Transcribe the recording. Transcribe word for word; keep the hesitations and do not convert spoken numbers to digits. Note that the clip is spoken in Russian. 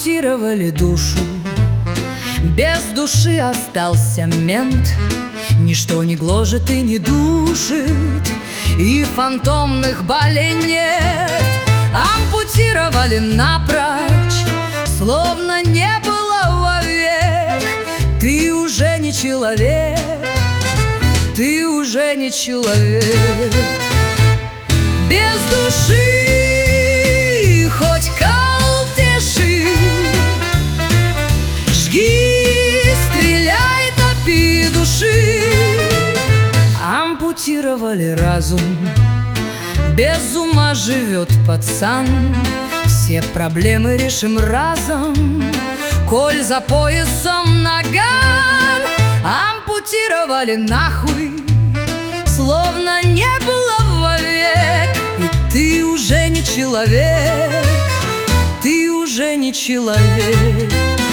Ампутировали душу, без души остался мент. Ничто не гложет и не душит, и фантомных болей нет. Ампутировали напрочь, словно не было вовек. Ты уже не человек, ты уже не человек. Без души хоть кол теши, жги, стреляй, топи души. Ампутировали разум, без ума живет пацан. Все проблемы решим разом, коль за поясом наган. Ампутировали нахуй, словно не было вовек. И ты уже не человек, ты уже не человек.